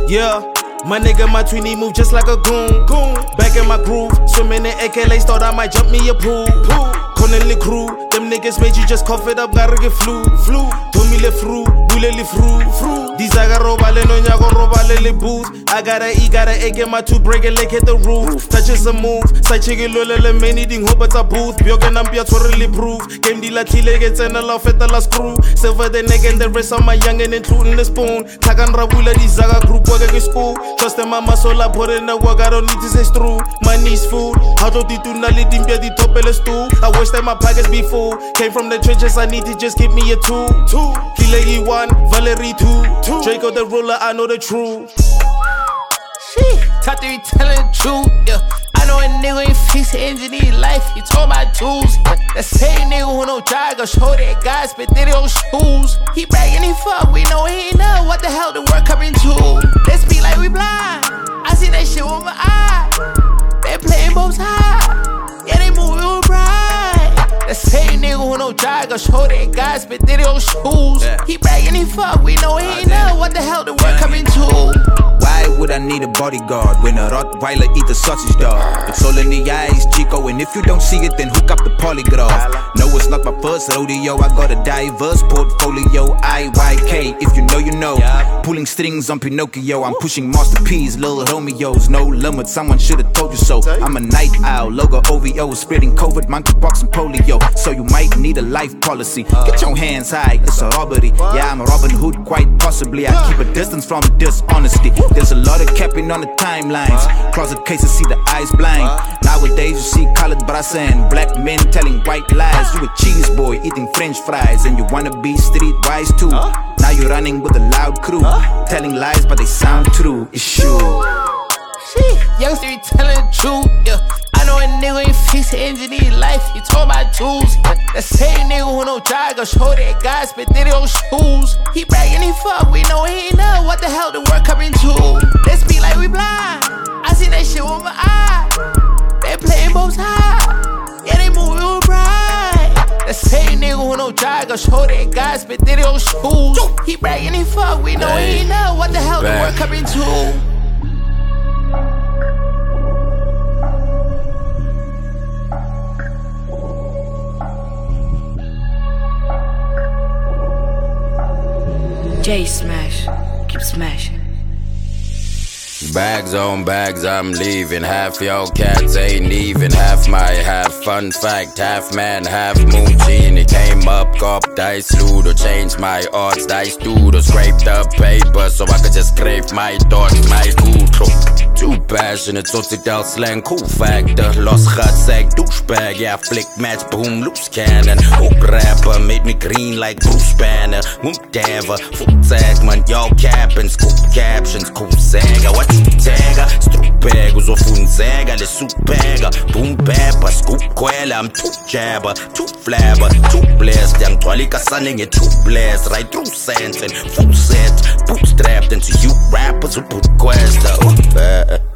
Yeah, my nigga, my tweenie move just like a goon. Back in my groove, swimming in AKLA, thought I might jump me a pool. Connelly crew, them niggas made you just cough it up, gotta get flu. Tommy le fru, bule le fru. These I got robale, no nyago robale le booth. I gotta eat, gotta egg in my two break it like hit the roof. Touches a move, side chicken lole le many ding hope it's a booth. Bioken am totally proof. Game dealer tile gets in a law fet the last screw. Silver the neck and the rest of my youngin' including the spoon. Tagan rabula, these Zaga group work at school. Trust them mama soul, I put in the work, I don't need to say through. Money's food, how do you do nali dimpia di top of stool? I wish that my pockets be full. Came from the trenches, I need to just give me a two. Kilegi 1, Valerie 2. Draco the ruler, I know the truth. Shit, talk to me telling the truth, yeah. I know a nigga ain't fix the engine in his life, he told my tools. That same nigga who no drive, gon' show that guy spit did on shoes. He bragging, he fuck, we know he ain't know what the hell the work coming to. Let's be like we blind, I see that shit with my eye. They playing both sides, yeah they moving with pride. That same nigga who no drive, gon' show that guy spit did on shoes. He bragging, he fuck, we know he ain't know what the hell the work coming to. Why would I need a bodyguard when a Rottweiler eat a sausage dog? It's all in the eyes, Chico, and if you don't see it, then hook up the polygraph. No, it's not my first rodeo, I got a diverse portfolio, IYK. If you know, you know. Pulling strings on Pinocchio, I'm pushing Master P's, Lil Romeo's. No limit, someone should've told you so. I'm a night owl, logo OVO, spreading COVID, monkeypox, and polio. So you might need a life policy. Get your hands high, it's a robbery. Yeah, I'm a Robin Hood, quite possibly. I keep a distance from dishonesty. There's a lot of capping on the timelines. Closet cases see the eyes blind. Nowadays you see colored brasa and black men telling white lies. You a cheese boy eating french fries and you wanna be streetwise too. Now you're running with a loud crew, telling lies but they sound true. It's true. Shit, youngster be telling the truth, yeah. I know a nigga ain't fix the engine in his life, he told my tools. That same nigga who no drive, gon' show that guy spit did on shoes. He bragging, he fuck, we know he ain't know what the hell the work coming to. Let's be like we blind, I see that shit with my eye. They playing both sides, yeah they moving with pride. That same nigga who no drive, gon' show that guy spit did on shoes. He bragging, he fuck, we know he ain't know what the hell the work coming to. J Smash, keep smashing. Bags on bags, I'm leaving. Half your cats ain't even half my half. Fun fact, half man, half moonshine. It came up, cop, dice, ludo. Changed my odds, dice, dudo. Scraped up paper so I could just scrape my thoughts, my food. Too passionate, so to tell slang, cool factor. Los gat, sack, douchebag. Yeah, flick, match, boom, loose cannon. Hoop rapper, made me green like Bruce Banner. Whatever, full tag, man, y'all capping. Scoop captions, cool saga. What you tagger? Stroopeg, uzofunzega, le supega. Boom pepper, scoop kwela, I'm too jabber. Too flabber, too blessed. Young Twalika sunning it too blessed. Right through sense and full set. Bootstrapped into you rappers who put quest.